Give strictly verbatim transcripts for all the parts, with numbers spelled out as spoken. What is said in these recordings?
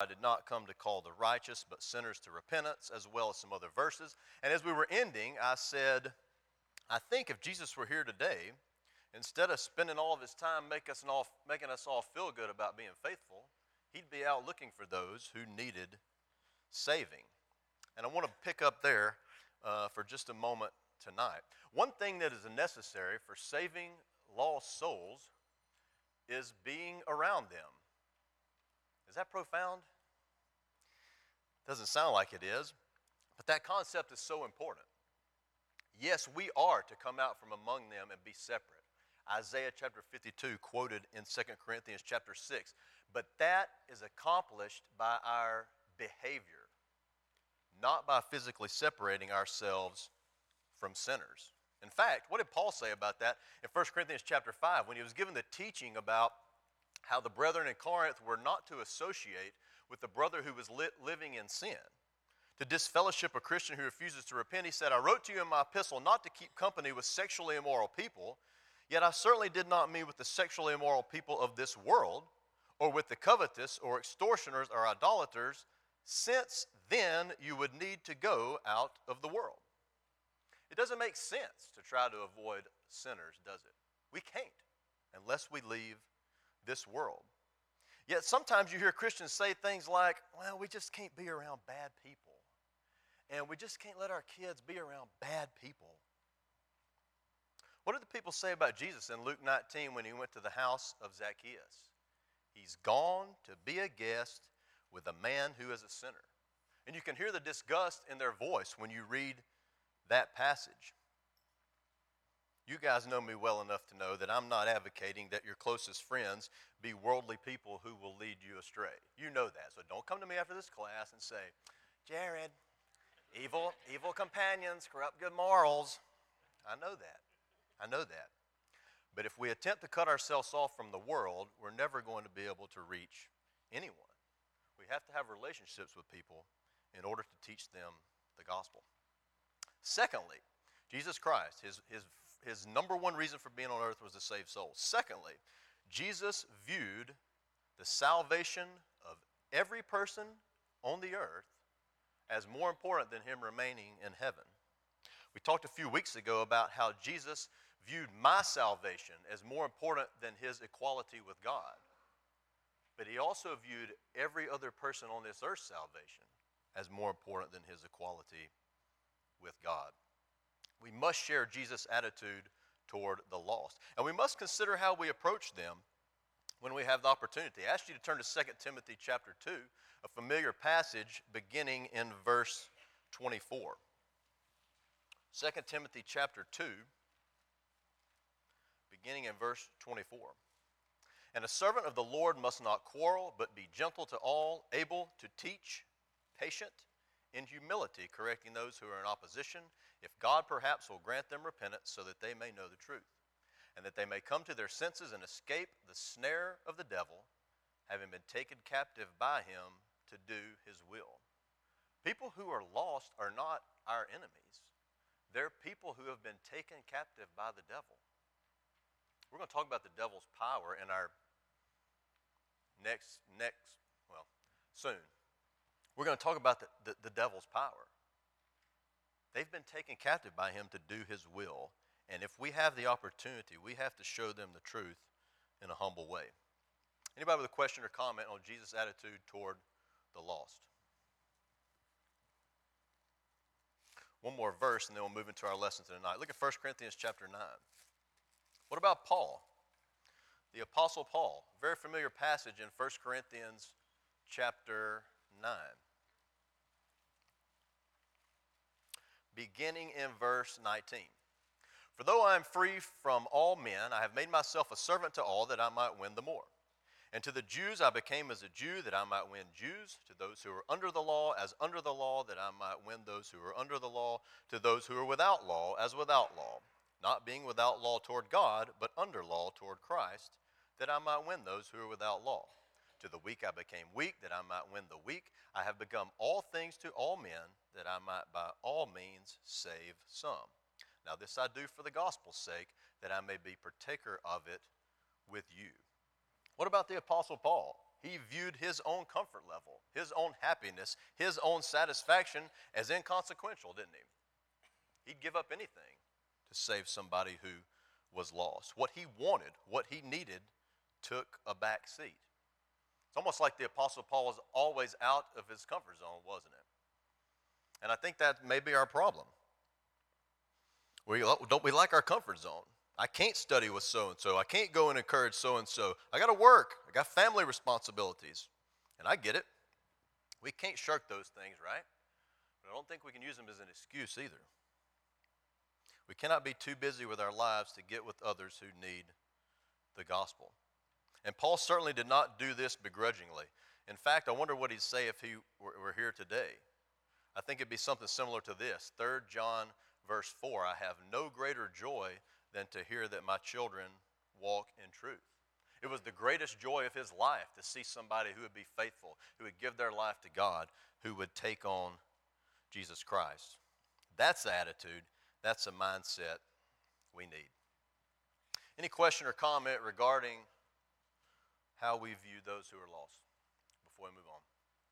did not come to call the righteous, but sinners to repentance, as well as some other verses. And as we were ending, I said, I think if Jesus were here today, instead of spending all of his time make us all, making us all feel good about being faithful, he'd be out looking for those who needed saving. And I want to pick up there uh, for just a moment tonight. One thing that is necessary for saving lost souls is being around them. Is that profound? Doesn't sound like it is, but that concept is so important. Yes, we are to come out from among them and be separate. Isaiah chapter fifty-two quoted in Second Corinthians chapter six. But that is accomplished by our behavior, not by physically separating ourselves from sinners. In fact, what did Paul say about that in First Corinthians chapter five when he was given the teaching about how the brethren in Corinth were not to associate with the brother who was li- living in sin? To disfellowship a Christian who refuses to repent, he said, I wrote to you in my epistle not to keep company with sexually immoral people, yet I certainly did not mean with the sexually immoral people of this world, or with the covetous, or extortioners, or idolaters, since then you would need to go out of the world. It doesn't make sense to try to avoid sinners, does it? We can't, unless we leave this world. Yet sometimes you hear Christians say things like, well, we just can't be around bad people. And we just can't let our kids be around bad people. What did the people say about Jesus in Luke nineteen when he went to the house of Zacchaeus? He's gone to be a guest with a man who is a sinner. And you can hear the disgust in their voice when you read that passage. You guys know me well enough to know that I'm not advocating that your closest friends be worldly people who will lead you astray. You know that. So don't come to me after this class and say, Jared, evil, evil companions corrupt good morals. I know that. I know that. But if we attempt to cut ourselves off from the world, we're never going to be able to reach anyone. We have to have relationships with people in order to teach them the gospel. Secondly, Jesus Christ, his, his, his number one reason for being on earth was to save souls. Secondly, Jesus viewed the salvation of every person on the earth as more important than him remaining in heaven. We talked a few weeks ago about how Jesus viewed my salvation as more important than his equality with God. But he also viewed every other person on this earth's salvation as more important than his equality with God. We must share Jesus' attitude toward the lost. And we must consider how we approach them when we have the opportunity. I asked you to turn to Second Timothy chapter two, a familiar passage beginning in verse twenty-four. Second Timothy chapter two, beginning in verse twenty-four. And a servant of the Lord must not quarrel, but be gentle to all, able to teach, patient, in humility, correcting those who are in opposition, if God perhaps will grant them repentance so that they may know the truth, and that they may come to their senses and escape the snare of the devil, having been taken captive by him to do his will. People who are lost are not our enemies. They're people who have been taken captive by the devil. We're going to talk about the devil's power in our next, next, well, soon. We're going to talk about the, the, the devil's power. They've been taken captive by him to do his will. And if we have the opportunity, we have to show them the truth in a humble way. Anybody with a question or comment on Jesus' attitude toward the lost? One more verse and then we'll move into our lesson tonight. Look at First Corinthians chapter nine. What about Paul? The Apostle Paul. Very familiar passage in First Corinthians chapter nine. Beginning in verse nineteen. For though I am free from all men, I have made myself a servant to all that I might win the more. And to the Jews I became as a Jew that I might win Jews. To those who are under the law as under the law that I might win those who are under the law. To those who are without law as without law. Not being without law toward God, but under law toward Christ, that I might win those who are without law. To the weak I became weak, that I might win the weak. I have become all things to all men, that I might by all means save some. Now this I do for the gospel's sake, that I may be partaker of it with you. What about the Apostle Paul? He viewed his own comfort level, his own happiness, his own satisfaction as inconsequential, didn't he? He'd give up anything to save somebody who was lost. What he wanted, what he needed, took a back seat. It's almost like the Apostle Paul was always out of his comfort zone, wasn't it? And I think that may be our problem. We, don't we like our comfort zone? I can't study with so-and-so. I can't go and encourage so-and-so. I got to work. I got family responsibilities. And I get it. We can't shirk those things, right? But I don't think we can use them as an excuse either. We cannot be too busy with our lives to get with others who need the gospel. And Paul certainly did not do this begrudgingly. In fact, I wonder what he'd say if he were, were here today. I think it'd be something similar to this. Third John verse four, I have no greater joy than to hear that my children walk in truth. It was the greatest joy of his life to see somebody who would be faithful, who would give their life to God, who would take on Jesus Christ. That's the attitude. That's the mindset we need. Any question or comment regarding how we view those who are lost before we move on?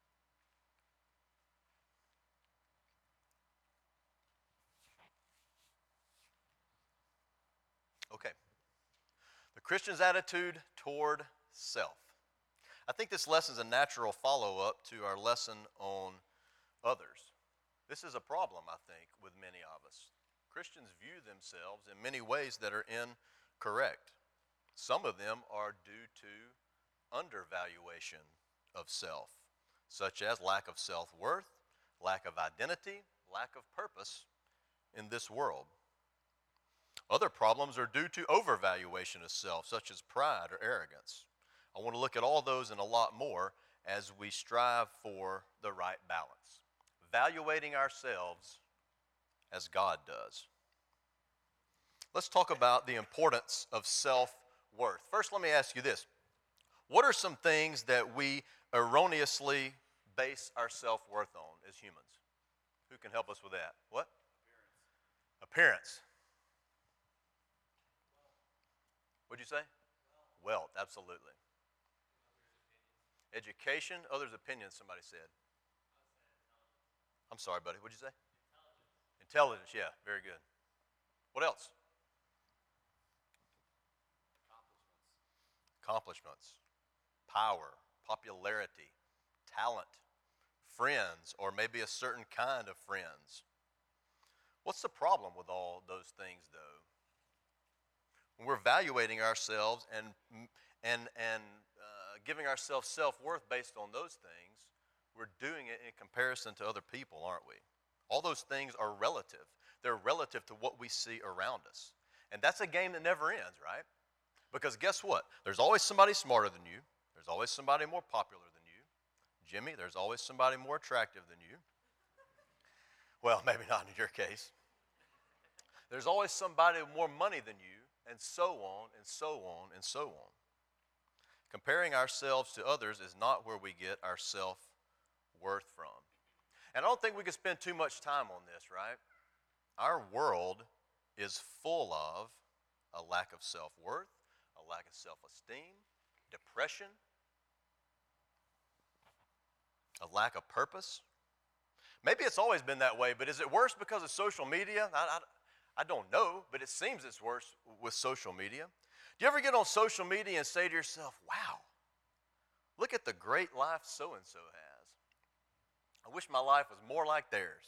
Okay. The Christian's attitude toward self. I think this lesson is a natural follow-up to our lesson on others. This is a problem, I think, with many of us. Christians view themselves in many ways that are incorrect. Some of them are due to undervaluation of self, such as lack of self-worth, lack of identity, lack of purpose in this world. Other problems are due to overvaluation of self, such as pride or arrogance. I want to look at all those and a lot more as we strive for the right balance, valuating ourselves as God does. Let's talk about the importance of self-worth. First, let me ask you this. What are some things that we erroneously base our self-worth on as humans? Who can help us with that? What? Appearance. Appearance. What'd you say? Wealth, absolutely. Education, others' opinions, somebody said. I'm sorry, buddy. What'd you say? Intelligence, yeah, very good. What else? Accomplishments. Accomplishments. Power, popularity, talent, friends, or maybe a certain kind of friends. What's the problem with all those things, though? When we're evaluating ourselves and, and, and uh, giving ourselves self-worth based on those things, we're doing it in comparison to other people, aren't we? All those things are relative. They're relative to what we see around us. And that's a game that never ends, right? Because guess what? There's always somebody smarter than you. There's always somebody more popular than you. Jimmy, there's always somebody more attractive than you. Well, maybe not in your case. There's always somebody with more money than you, and so on, and so on, and so on. Comparing ourselves to others is not where we get our self-worth from. And I don't think we can spend too much time on this, right? Our world is full of a lack of self-worth, a lack of self-esteem, depression, a lack of purpose. Maybe it's always been that way, but is it worse because of social media? I, I, I don't know, but it seems it's worse with social media. Do you ever get on social media and say to yourself, wow, look at the great life so-and-so has. I wish my life was more like theirs.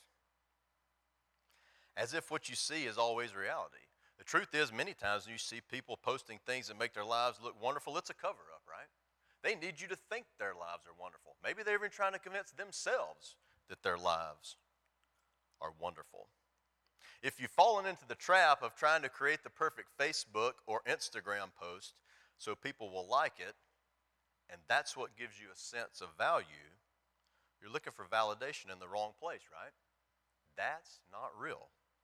As if what you see is always reality. The truth is, many times when you see people posting things that make their lives look wonderful, it's a cover-up, right? They need you to think their lives are wonderful. Maybe they're even trying to convince themselves that their lives are wonderful. If you've fallen into the trap of trying to create the perfect Facebook or Instagram post so people will like it, and that's what gives you a sense of value, you're looking for validation in the wrong place, right? That's not real.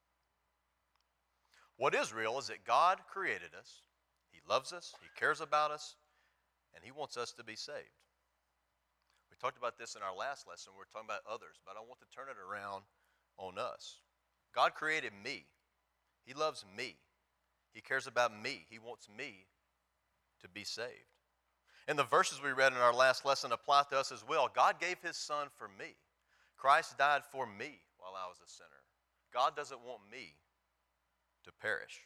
What is real is that God created us, He loves us, He cares about us, and He wants us to be saved. We talked about this in our last lesson. We were talking about others, but I want to turn it around on us. God created me. He loves me. He cares about me. He wants me to be saved. And the verses we read in our last lesson apply to us as well. God gave his son for me. Christ died for me while I was a sinner. God doesn't want me to perish.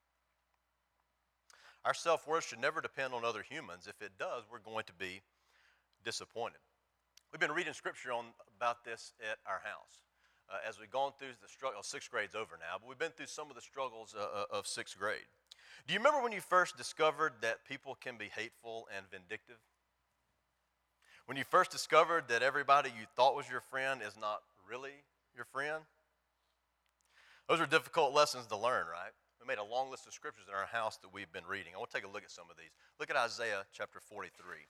Our self-worth should never depend on other humans. If it does, we're going to be disappointed. We've been reading scripture on about this at our house. Uh, as we've gone through the struggle, sixth grade's over now, but we've been through some of the struggles uh, of sixth grade. Do you remember when you first discovered that people can be hateful and vindictive? When you first discovered that everybody you thought was your friend is not really your friend? Those are difficult lessons to learn, right? We made a long list of scriptures in our house that we've been reading. I want to take a look at some of these. Look at Isaiah chapter forty-three.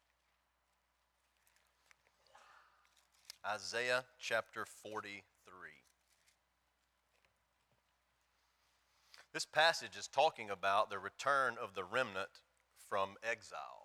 Isaiah chapter forty-three. This passage is talking about the return of the remnant from exile.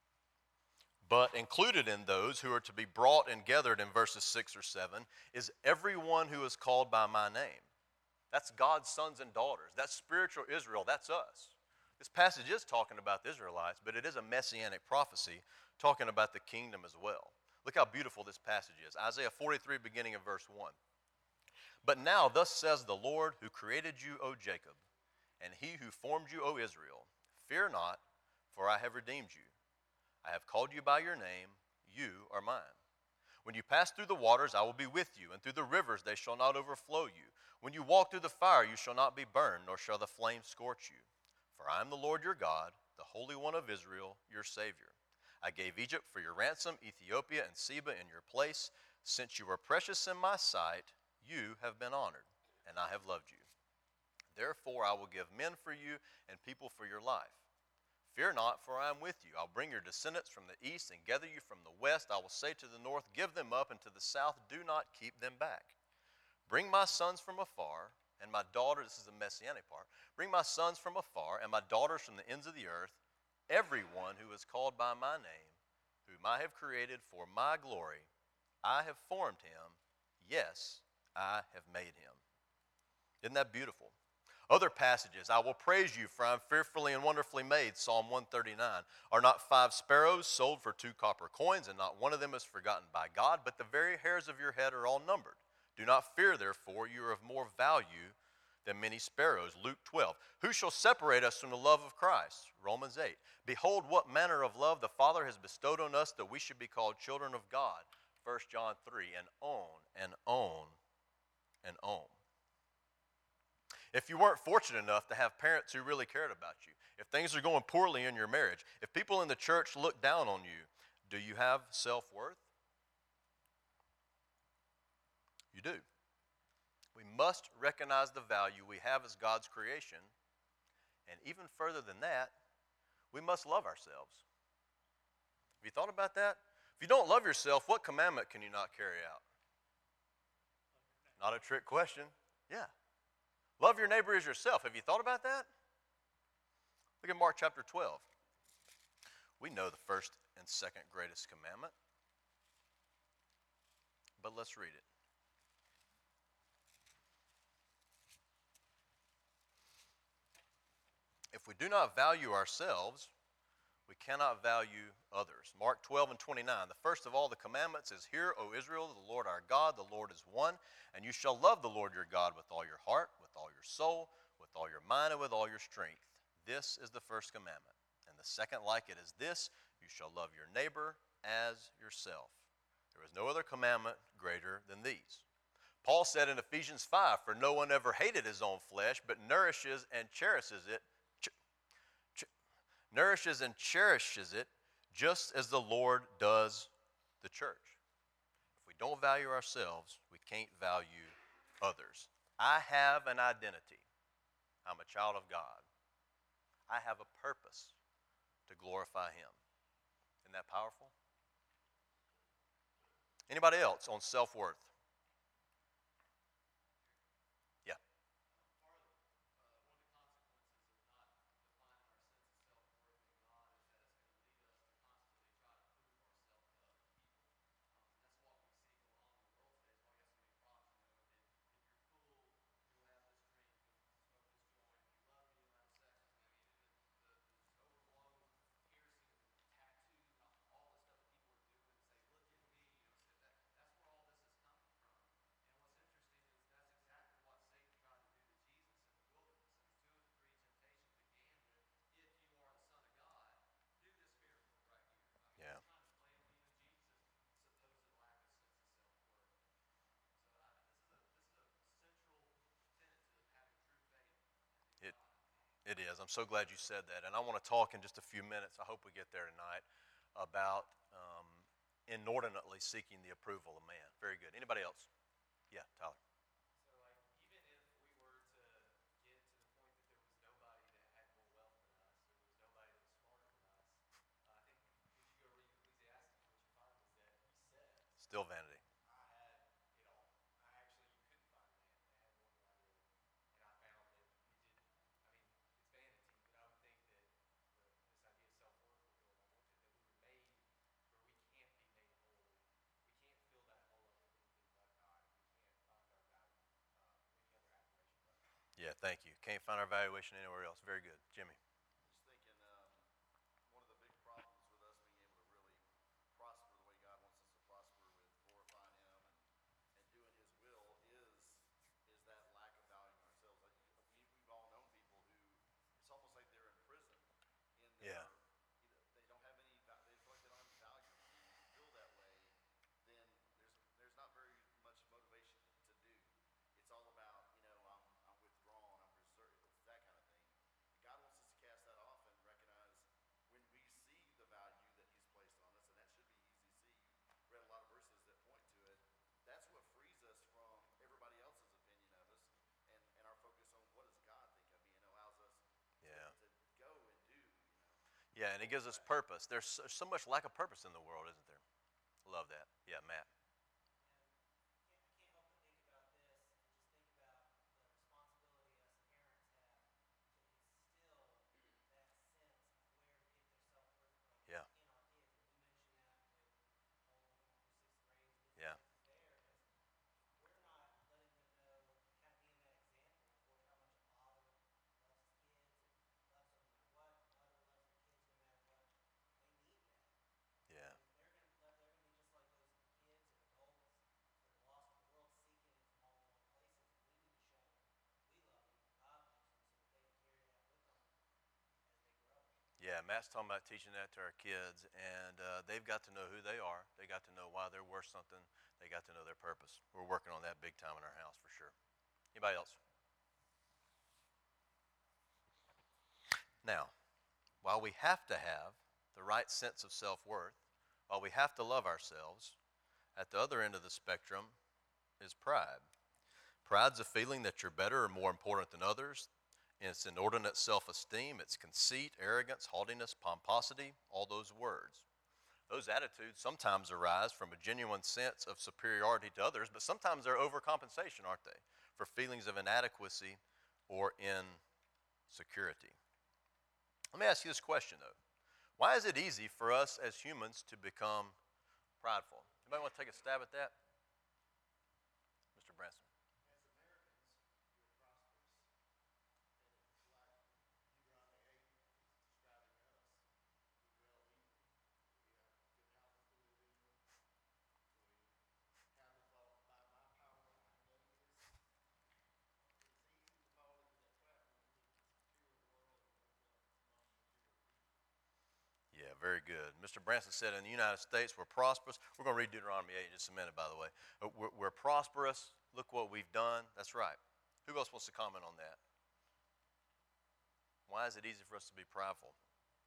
But included in those who are to be brought and gathered in verses six or seven is everyone who is called by my name. That's God's sons and daughters. That's spiritual Israel. That's us. This passage is talking about the Israelites, but it is a messianic prophecy talking about the kingdom as well. Look how beautiful this passage is. Isaiah forty-three, beginning in verse one. But now thus says the Lord who created you, O Jacob, and he who formed you, O Israel, fear not, for I have redeemed you. I have called you by your name, you are mine. When you pass through the waters, I will be with you, and through the rivers they shall not overflow you. When you walk through the fire, you shall not be burned, nor shall the flame scorch you. For I am the Lord your God, the Holy One of Israel, your Savior. I gave Egypt for your ransom, Ethiopia and Seba in your place. Since you were precious in my sight, you have been honored, and I have loved you. Therefore I will give men for you and people for your life. Fear not, for I am with you. I'll bring your descendants from the east and gather you from the west. I will say to the north, give them up, and to the south, do not keep them back. Bring my sons from afar, and my daughters, this is the messianic part, bring my sons from afar, and my daughters from the ends of the earth, everyone who is called by my name, whom I have created for my glory. I have formed him. Yes, I have made him. Isn't that beautiful? Other passages, I will praise you, for I am fearfully and wonderfully made, Psalm one thirty-nine. Are not five sparrows sold for two copper coins, and not one of them is forgotten by God, but the very hairs of your head are all numbered. Do not fear, therefore, you are of more value than many sparrows. Luke twelve. Who shall separate us from the love of Christ? Romans eight. Behold, what manner of love the Father has bestowed on us, that we should be called children of God. First John three, and on and on and on. If you weren't fortunate enough to have parents who really cared about you, if things are going poorly in your marriage, if people in the church look down on you, do you have self-worth? You do. We must recognize the value we have as God's creation, and even further than that, we must love ourselves. Have you thought about that? If you don't love yourself, what commandment can you not carry out? Not a trick question. Yeah. Love your neighbor as yourself. Have you thought about that? Look at Mark chapter twelve. We know the first and second greatest commandment, but let's read it. If we do not value ourselves, we cannot value others. Mark twelve and twenty-nine. The first of all the commandments is, Hear, O Israel, the Lord our God, the Lord is one, and you shall love the Lord your God with all your heart, with all your soul, with all your mind, and with all your strength. This is the first commandment. And the second like it is this, you shall love your neighbor as yourself. There is no other commandment greater than these. Paul said in Ephesians five, For no one ever hated his own flesh, but nourishes and cherishes it, nourishes and cherishes it, just as the Lord does the church. If we don't value ourselves, we can't value others. I have an identity. I'm a child of God. I have a purpose to glorify him. Isn't that powerful? Anybody else on self-worth? Yeah. It is. I'm so glad you said that. And I want to talk in just a few minutes, I hope we get there tonight, about um, inordinately seeking the approval of man. Very good. Anybody else? Yeah, Tyler. So, like, even if we were to get to the point that there was nobody that had more wealth than us, or there was nobody that was smarter than us, uh, I think if you go read Ecclesiastes, what you find is that he says, Still vanity. I had it all. I actually, you couldn't find a man that had more than I did. And I found that it didn't, I mean, it's vanity, but I would think that the, this idea of self worth would go along with it, that we were made where we can't be made whole. We can't fill that hole up with anything but God. We can't find our value uh, any other admiration but God. Yeah, thank you. Can't find our valuation anywhere else. Very good. Jimmy. Just thinking, um, one of the big problems with us being able to really prosper the way God wants us to prosper with glorifying Him and, and doing His will is is that lack of valuing ourselves. Like we, we've all known people who it's almost like they're in prison in their Yeah. you know, they don't have any va- they feel like they don't have any value. And when you feel that way, then there's there's not very much motivation to do. It's all about you know I'm I'm withdrawn, I'm reserved, it's that kind of thing. God wants us to cast that off and recognize when we see the value that He's placed on us, and that should be easy to see. You read a lot of verses that point to it. That's what frees us from everybody else's opinion of us and, and our focus on what does God think of me, and allows us to, Yeah. to go and do, you know. Yeah, and it gives us purpose. There's so, so much lack of purpose in the world, isn't there? Love that. Yeah, Matt. And I can't help but think about this and just think about the responsibility us parents have to instill that sense of where to get their self worth from Yeah. in our kids. And you mentioned that with all the way on through sixth grade, the Yeah. differences there, because if we're not letting them know, kind of being that example for how much a father loves his kids and loves them no matter what, a mother loves their kids no matter what, they need that. Yeah. And they're gonna they're gonna be just like those kids or adults that are lost in the world, seeking it from all the wrong places. And we need to show them we love them, God loves them, so that they can carry that with them as they grow. Yeah, Matt's talking about teaching that to our kids, and uh, they've got to know who they are. They got to know why they're worth something. They got to know their purpose. We're working on that big time in our house for sure. Anybody else? Now, while we have to have the right sense of self-worth, while we have to love ourselves, at the other end of the spectrum is pride. Pride's a feeling that you're better or more important than others. And it's inordinate self-esteem, it's conceit, arrogance, haughtiness, pomposity, all those words. Those attitudes sometimes arise from a genuine sense of superiority to others, but sometimes they're overcompensation, aren't they, for feelings of inadequacy or insecurity. Let me ask you this question, though. Why is it easy for us as humans to become prideful? Anybody want to take a stab at that? Mister Branson. As Americans, we're prosperous. And like Deuteronomy eight is describing us, we dwell easily. We have good houses to live in. We have the thought, by my power I've done this. It's easy to fall into that trap when we live in this material world and we love non-material things. Yeah, very good. Mister Branson said in the United States we're prosperous. We're going to read Deuteronomy eight in just a minute, by the way. Uh, We're, we're prosperous. Look what we've done. That's right. Who else wants to comment on that? Why is it easy for us to be prideful?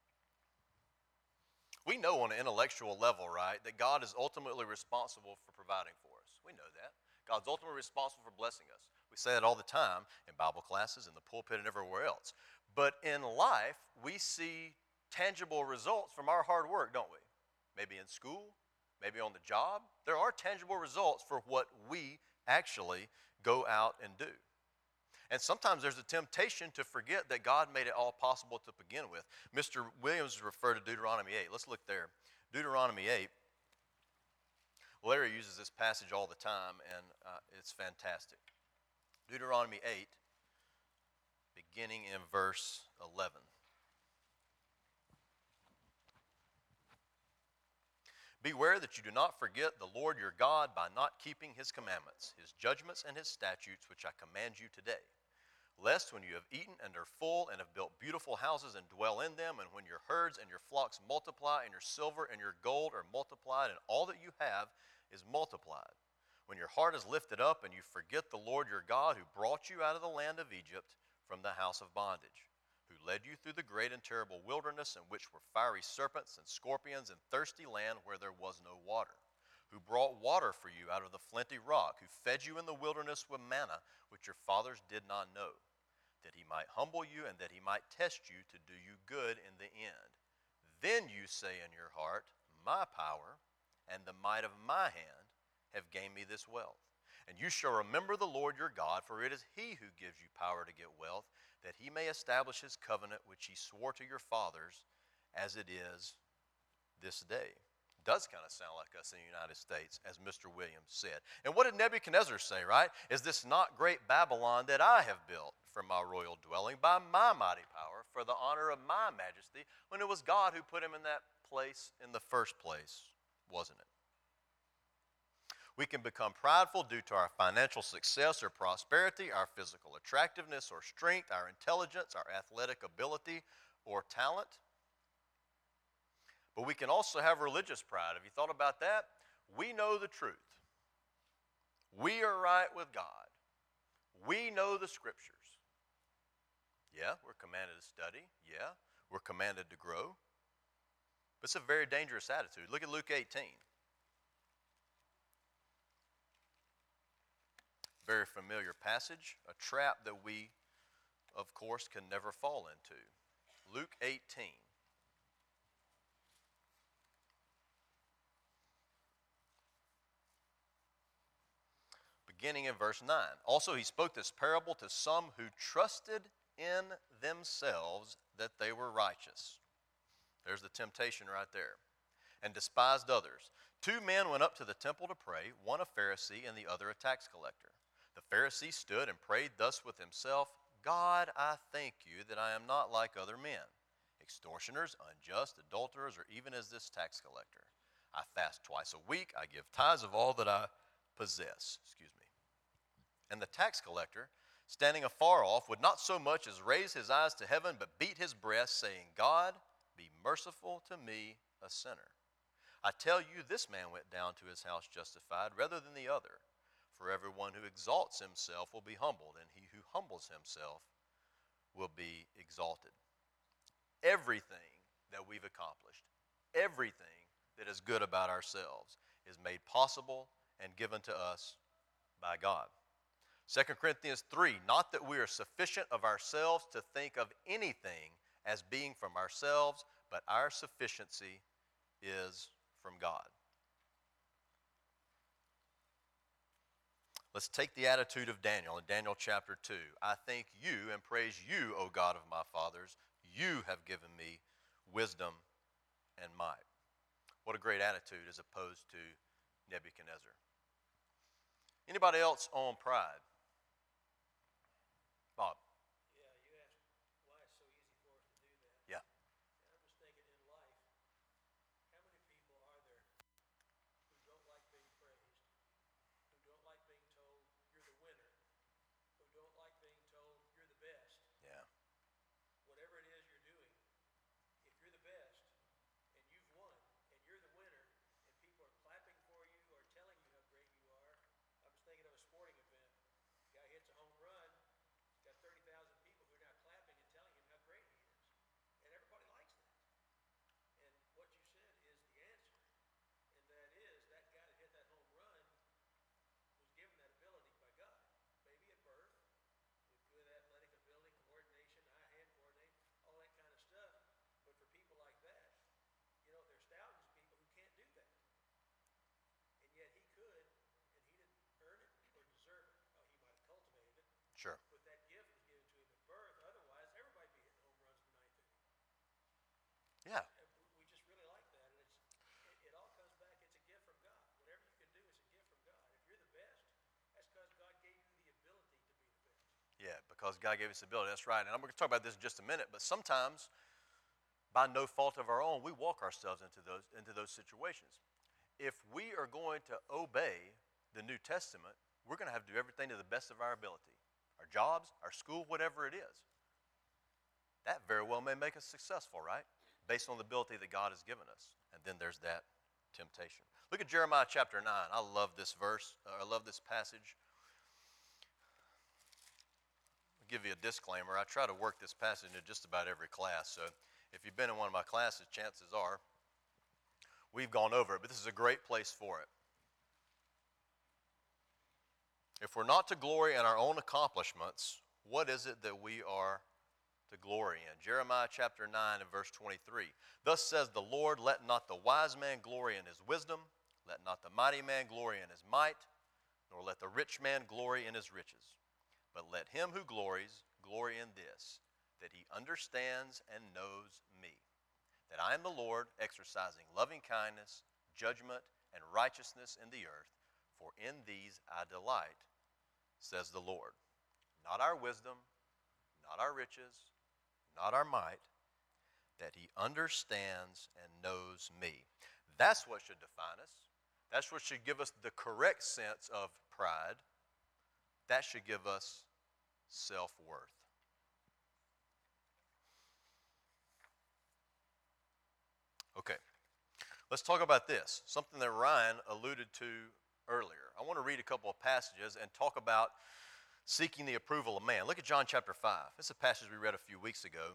We know on an intellectual level, right, that God is ultimately responsible for providing for us. We know that. God's ultimately responsible for blessing us. We say that all the time in Bible classes, in the pulpit, and everywhere else. But in life, we see tangible results from our hard work, don't we? Maybe in school, maybe on the job. There are tangible results for what we actually go out and do. And sometimes there's a temptation to forget that God made it all possible to begin with. Mister Williams referred to Deuteronomy eight. Let's look there. Deuteronomy eight. Larry uses this passage all the time, and uh, it's fantastic. Deuteronomy eight, beginning in verse eleven. Beware that you do not forget the Lord your God by not keeping his commandments, his judgments, and his statutes, which I command you today. Lest when you have eaten and are full and have built beautiful houses and dwell in them, and when your herds and your flocks multiply, and your silver and your gold are multiplied, and all that you have is multiplied, when your heart is lifted up and you forget the Lord your God who brought you out of the land of Egypt from the house of bondage, who led you through the great and terrible wilderness in which were fiery serpents and scorpions and thirsty land where there was no water, who brought water for you out of the flinty rock, who fed you in the wilderness with manna, which your fathers did not know, that he might humble you and that he might test you to do you good in the end. Then you say in your heart, my power and the might of my hand have gained me this wealth. And you shall remember the Lord your God, for it is he who gives you power to get wealth, that he may establish his covenant which he swore to your fathers, as it is this day. Does kind of sound like us in the United States, as Mister Williams said. And what did Nebuchadnezzar say, right? Is this not great Babylon that I have built for my royal dwelling by my mighty power, for the honor of my majesty, when it was God who put him in that place in the first place, wasn't it? We can become prideful due to our financial success or prosperity, our physical attractiveness or strength, our intelligence, our athletic ability or talent. But we can also have religious pride. Have you thought about that? We know the truth. We are right with God. We know the scriptures. Yeah, we're commanded to study. Yeah, we're commanded to grow. But it's a very dangerous attitude. Look at Luke eighteen. Very familiar passage, a trap that we, of course, can never fall into. Luke eighteen. Beginning in verse nine. Also he spoke this parable to some who trusted in themselves that they were righteous. There's the temptation right there. And despised others. Two men went up to the temple to pray, one a Pharisee and the other a tax collector. The Pharisee stood and prayed thus with himself, God, I thank you that I am not like other men, extortioners, unjust, adulterers, or even as this tax collector. I fast twice a week. I give tithes of all that I possess. Excuse me. And the tax collector, standing afar off, would not so much as raise his eyes to heaven, but beat his breast, saying, God, be merciful to me, a sinner. I tell you, this man went down to his house justified rather than the other. For everyone who exalts himself will be humbled, and he who humbles himself will be exalted. Everything that we've accomplished, everything that is good about ourselves is made possible and given to us by God. Second Corinthians three, not that we are sufficient of ourselves to think of anything as being from ourselves, but our sufficiency is from God. Let's take the attitude of Daniel in Daniel chapter two. I thank you and praise you, O God of my fathers. You have given me wisdom and might. What a great attitude as opposed to Nebuchadnezzar. Anybody else on pride? Bob. Yeah, you asked why it's so easy for us to do that. Yeah. And I'm just thinking in life, how many people are there who don't like being praised, who don't like being told you're the winner, who don't like being told you're the best? Yeah. Whatever it is you're doing, if you're the best and you've won and you're the winner and people are clapping for you or telling you how great you are. I was thinking of a sporting event. Guy hits a home run, got thirty thousand people who are now clapping and telling him how great he is. And everybody likes that. And what you said is the answer. And that is that guy that hit that home run was given that ability by God. Maybe at birth, with good athletic ability, coordination, eye-hand coordination, all that kind of stuff. But for people like that, you know, there's thousands of people who can't do that. And yet he could, and he didn't earn it or deserve it. Oh, he might have cultivated it, Sure. but that gift was given to him at birth. Otherwise, everybody be hitting home runs in the ninth inning. Yeah. And we- we just really like that, and it's it, it all comes back. It's a gift from God. Whatever you can do is a gift from God. If you're the best, that's because God gave you the ability to be the best. Yeah, because God gave us the ability. That's right. And I'm going to talk about this in just a minute. But sometimes, by no fault of our own, we walk ourselves into those into those situations. If we are going to obey the New Testament, we're going to have to do everything to the best of our ability. Our jobs, our school, whatever it is. That very well may make us successful, right? Based on the ability that God has given us. And then there's that temptation. Look at Jeremiah chapter nine. I love this verse. Uh, I love this passage. give you a disclaimer. I try to work this passage into just about every class. So if you've been in one of my classes, chances are we've gone over it. But this is a great place for it. If we're not to glory in our own accomplishments, what is it that we are to glory in? Jeremiah chapter nine and verse twenty-three. Thus says the Lord, let not the wise man glory in his wisdom, let not the mighty man glory in his might, nor let the rich man glory in his riches. But let him who glories glory in this, that he understands and knows me, that I am the Lord, exercising loving kindness, judgment, and righteousness in the earth, for in these I delight, says the Lord. Not our wisdom, not our riches, not our might, that he understands and knows me. That's what should define us. That's what should give us the correct sense of pride. That should give us self-worth. Okay, let's talk about this, something that Ryan alluded to earlier. I want to read a couple of passages and talk about seeking the approval of man. Look at John chapter five. This is a passage we read a few weeks ago.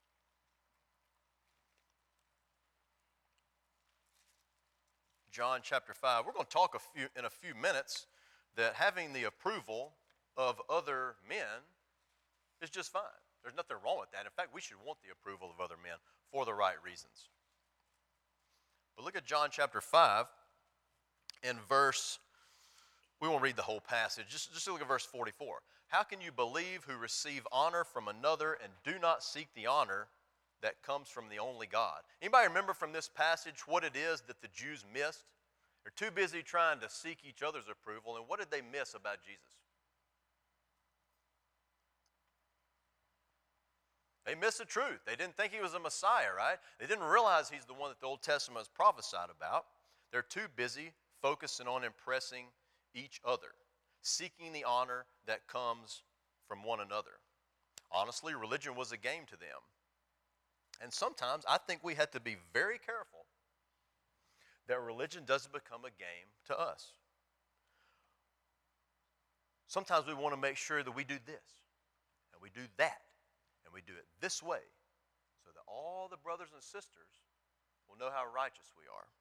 John chapter five. We're going to talk a few, in a few minutes that having the approval of other men is just fine. There's nothing wrong with that. In fact, we should want the approval of other men for the right reasons. But look at John chapter five in verse, we won't read the whole passage, just, just look at verse forty-four. How can you believe who receive honor from another and do not seek the honor that comes from the only God? Anybody remember from this passage what it is that the Jews missed? They're too busy trying to seek each other's approval, and what did they miss about Jesus? They missed the truth. They didn't think he was a Messiah, right? They didn't realize he's the one that the Old Testament has prophesied about. They're too busy focusing on impressing each other, seeking the honor that comes from one another. Honestly, religion was a game to them. And sometimes I think we have to be very careful that religion doesn't become a game to us. Sometimes we want to make sure that we do this, and we do that, and we do it this way, so that all the brothers and sisters will know how righteous we are.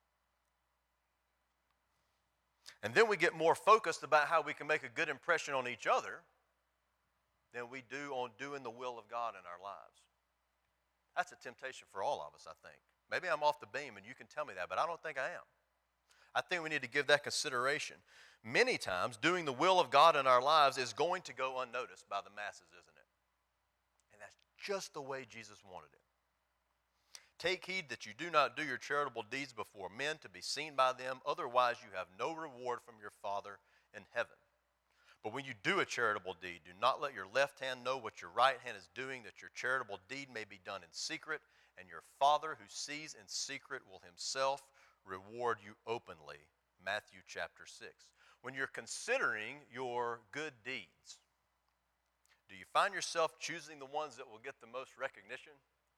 And then we get more focused about how we can make a good impression on each other than we do on doing the will of God in our lives. That's a temptation for all of us, I think. Maybe I'm off the beam and you can tell me that, but I don't think I am. I think we need to give that consideration. Many times, doing the will of God in our lives is going to go unnoticed by the masses, isn't it? And that's just the way Jesus wanted it. Take heed that you do not do your charitable deeds before men to be seen by them, otherwise you have no reward from your Father in heaven. But when you do a charitable deed, do not let your left hand know what your right hand is doing, that your charitable deed may be done in secret, and your Father who sees in secret will himself reward you openly. Matthew chapter six. When you're considering your good deeds, do you find yourself choosing the ones that will get the most recognition?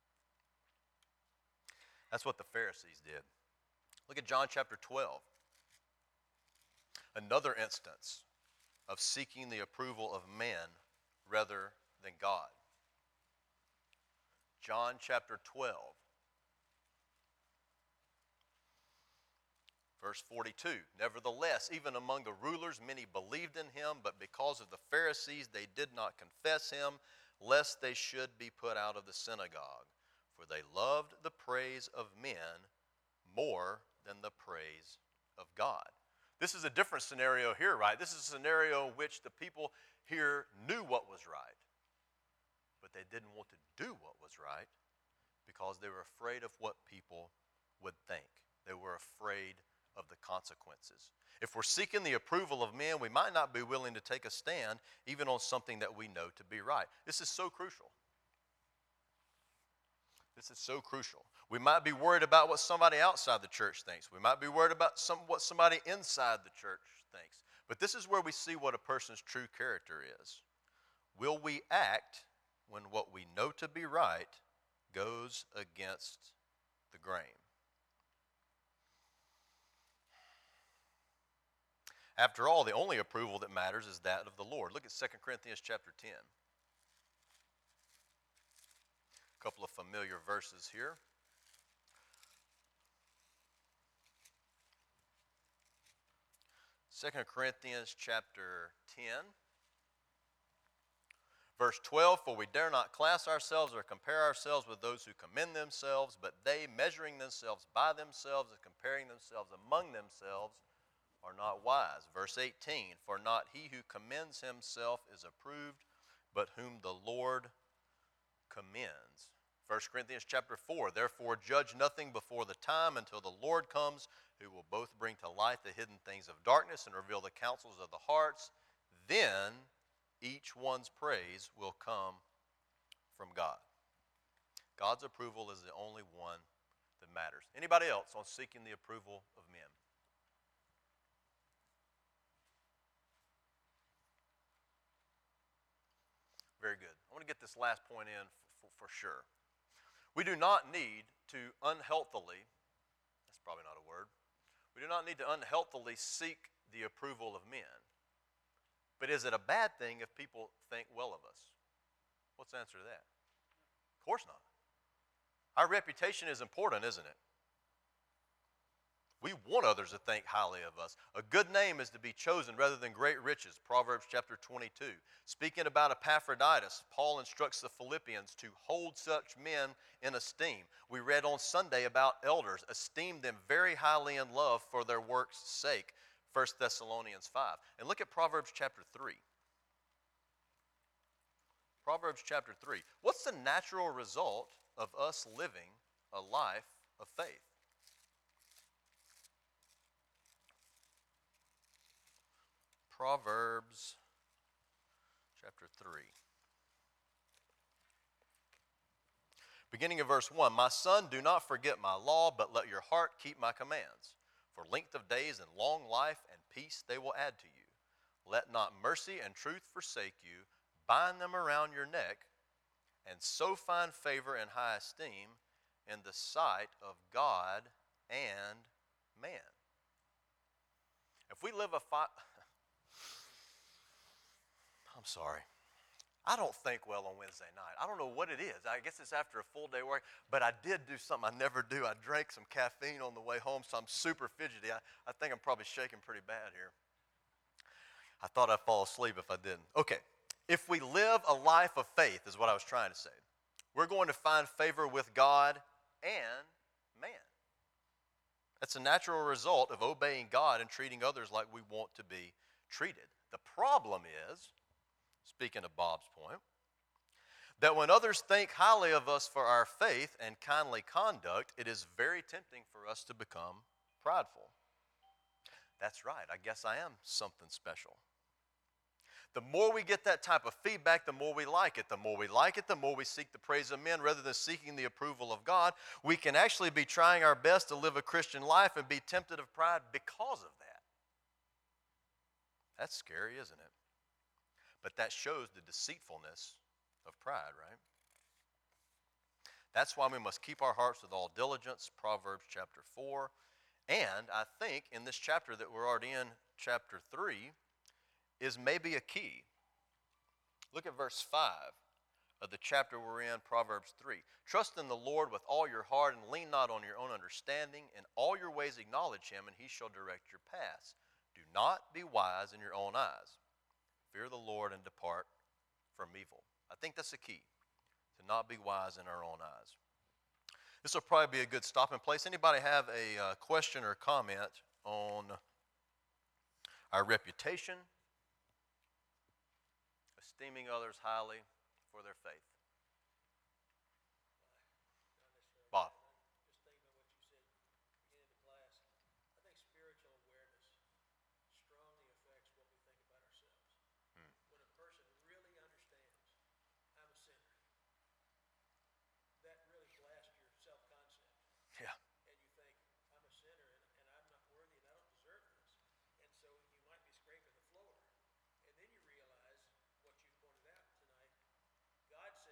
That's what the Pharisees did. Look at John chapter twelve. Another instance of seeking the approval of men rather than God. John chapter twelve, verse forty-two. Nevertheless, even among the rulers, many believed in him, but because of the Pharisees, they did not confess him, lest they should be put out of the synagogue. For they loved the praise of men more than the praise of God. This is a different scenario here, right? This is a scenario in which the people here knew what was right, but they didn't want to do what was right because they were afraid of what people would think. They were afraid of the consequences. If we're seeking the approval of men, we might not be willing to take a stand even on something that we know to be right. This is so crucial. This is so crucial. We might be worried about what somebody outside the church thinks. We might be worried about some, what somebody inside the church thinks. But this is where we see what a person's true character is. Will we act when what we know to be right goes against the grain? After all, the only approval that matters is that of the Lord. Look at Second Corinthians chapter ten. A couple of familiar verses here. Second Corinthians chapter ten. Verse twelve, for we dare not class ourselves or compare ourselves with those who commend themselves, but they, measuring themselves by themselves and comparing themselves among themselves, are not wise. Verse eighteen, for not he who commends himself is approved, but whom the Lord commends. First Corinthians chapter four, therefore judge nothing before the time until the Lord comes, who will both bring to light the hidden things of darkness and reveal the counsels of the hearts. Then each one's praise will come from God. God's approval is the only one that matters. Anybody else on seeking the approval of men? Very good. I want to get this last point in for, for, for sure. We do not need to unhealthily, that's probably not a word, we do not need to unhealthily seek the approval of men. But is it a bad thing if people think well of us? What's the answer to that? Of course not. Our reputation is important, isn't it? We want others to think highly of us. A good name is to be chosen rather than great riches, Proverbs chapter twenty-two. Speaking about Epaphroditus, Paul instructs the Philippians to hold such men in esteem. We read on Sunday about elders. Esteem them very highly in love for their work's sake, First Thessalonians five. And look at Proverbs chapter three. Proverbs chapter three. What's the natural result of us living a life of faith? Proverbs chapter three. Beginning of verse one, my son, do not forget my law, but let your heart keep my commands. For length of days and long life and peace they will add to you. Let not mercy and truth forsake you. Bind them around your neck, and so find favor and high esteem in the sight of God and man. If we live a fi- I'm sorry. I don't think well on Wednesday night. I don't know what it is. I guess it's after a full day work, but I did do something I never do. I drank some caffeine on the way home, so I'm super fidgety. I, I think I'm probably shaking pretty bad here. I thought I'd fall asleep if I didn't. Okay, if we live a life of faith, is what I was trying to say, we're going to find favor with God and man. That's a natural result of obeying God and treating others like we want to be treated. The problem is, speaking of Bob's point, that when others think highly of us for our faith and kindly conduct, it is very tempting for us to become prideful. That's right, I guess I am something special. The more we get that type of feedback, the more we like it. The more we like it, the more we seek the praise of men rather than seeking the approval of God. We can actually be trying our best to live a Christian life and be tempted of pride because of that. That's scary, isn't it? But that shows the deceitfulness of pride, right? That's why we must keep our hearts with all diligence, Proverbs chapter four. And I think in this chapter that we're already in, chapter three, is maybe a key. Look at verse five of the chapter we're in, Proverbs three. Trust in the Lord with all your heart and lean not on your own understanding. In all your ways acknowledge him, and he shall direct your paths. Do not be wise in your own eyes. Fear the Lord and depart from evil. I think that's the key, to not be wise in our own eyes. This will probably be a good stopping place. Anybody have a uh, question or comment on our reputation, esteeming others highly for their faith? Bob. Just thinking about what you said beginning of the class, I think spiritual awareness strongly affects what we think about ourselves. Hmm. When a person really understands, I'm a sinner, that really blasts your self-concept. Yeah. And you think, I'm a sinner and, and I'm not worthy and I don't deserve this. And so you might be scraping the floor. And then you realize what you pointed out tonight. God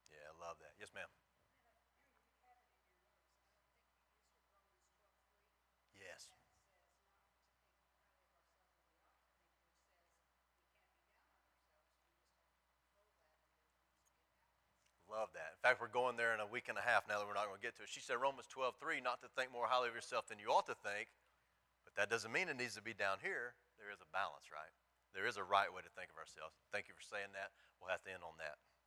Yeah, I love that. Yes, ma'am. Yes. Love that. In fact, we're going there in a week and a half now that we're not going to get to it. She said Romans twelve three, not to think more highly of yourself than you ought to think, but that doesn't mean it needs to be down here. There is a balance, right? There is a right way to think of ourselves. Thank you for saying that. We'll have to end on that.